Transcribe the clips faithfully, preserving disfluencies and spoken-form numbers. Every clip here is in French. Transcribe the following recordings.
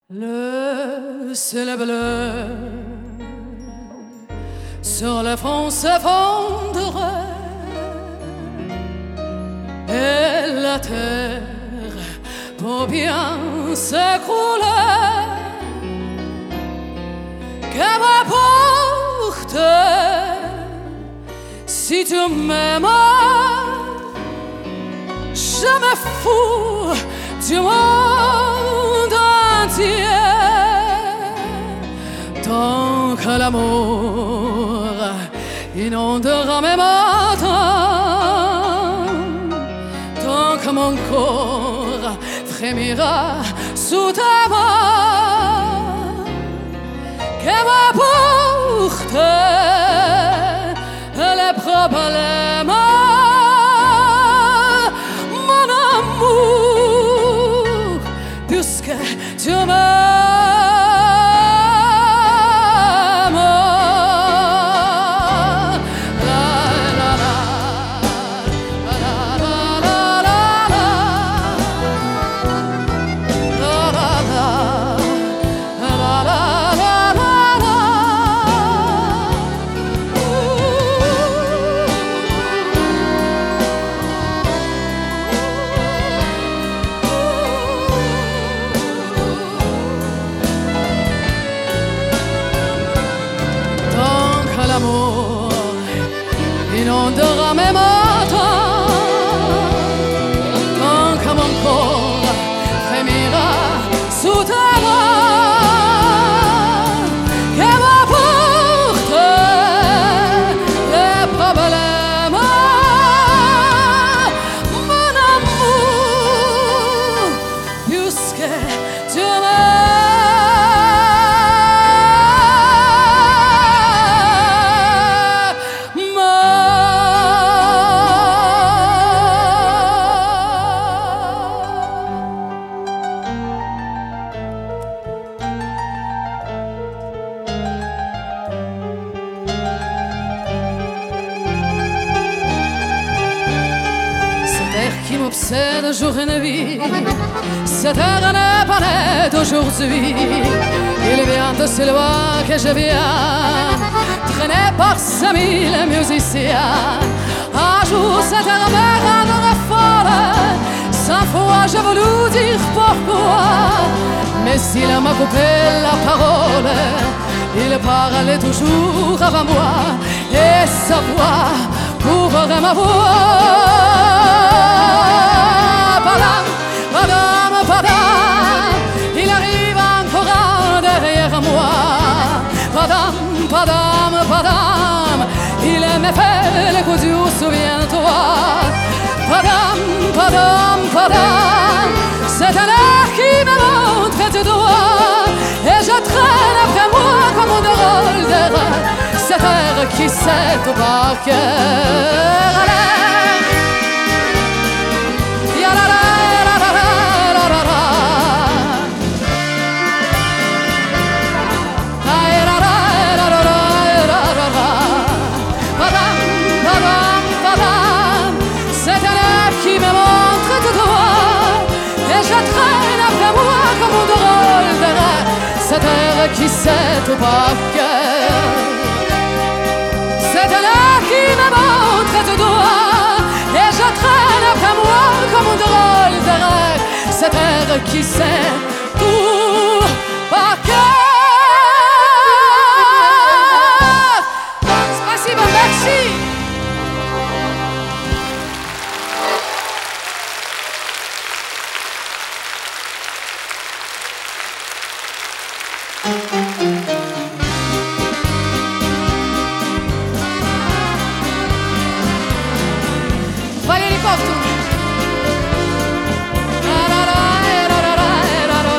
Le ciel bleu sur le front s'effondre et la terre pour bien s'écrouler. Que m'importe si tu m'aimes, je me fous du monde entier. Tant que l'amour inondera mes matins, tant que mon corps frémira sous ta main, que m'importe les problèmes, mon amour, puisque tu m'aimes. Inondera mes matins, tant que mon corps frémira sous ta main, que m'importe les problèmes, mon amour, puisque tu m'aimes. Qui m'obsède jour et nuit, cette terre n'est pas née d'aujourd'hui. Il vient de si loin que je viens, traîné par ces mille musiciens. Un jour cette terre me rendra folle, cent fois j'ai voulu dire pourquoi, mais il m'a coupé la parole. Il parlait toujours avant moi, et sa voix couvrait ma voix. Padam, padam, padam, il arrive encore derrière moi. Padam, padam, padam, il me fait le coup du souviens-toi. Padam, padam, padam, c'est un air qui me montre du doigt, et je traîne après moi comme un drôle d'air, cet air qui sait tout par cœur. Cette terre qui sait tout par cœur, cette terre qui me montre du doigt, et je traîne après moi comme un drôle de rêve. Cette terre qui sait tout par cœur. Спасибо, merci. Valérie Porto.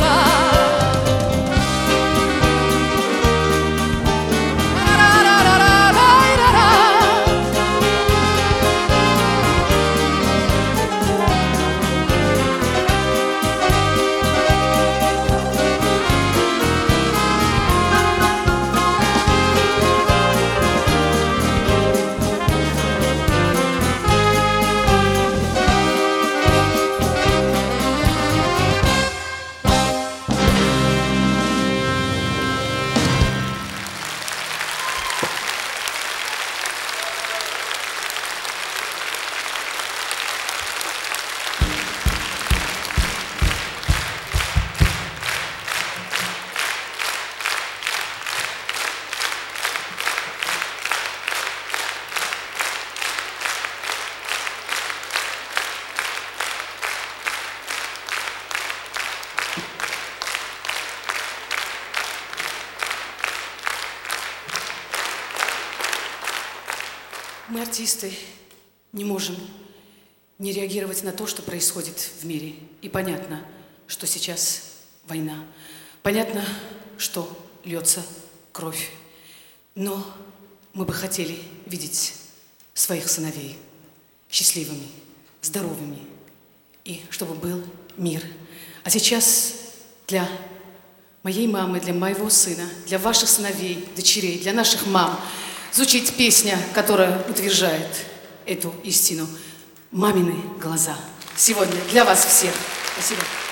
Мы, артисты, не можем не реагировать на то, что происходит в мире. И понятно, что сейчас война. Понятно, что льется кровь. Но мы бы хотели видеть своих сыновей счастливыми, здоровыми, и чтобы был мир. А сейчас для моей мамы, для моего сына, для ваших сыновей, дочерей, для наших мам звучит песня, которая утверждает эту истину. «Мамины глаза». Сегодня для вас всех. Спасибо.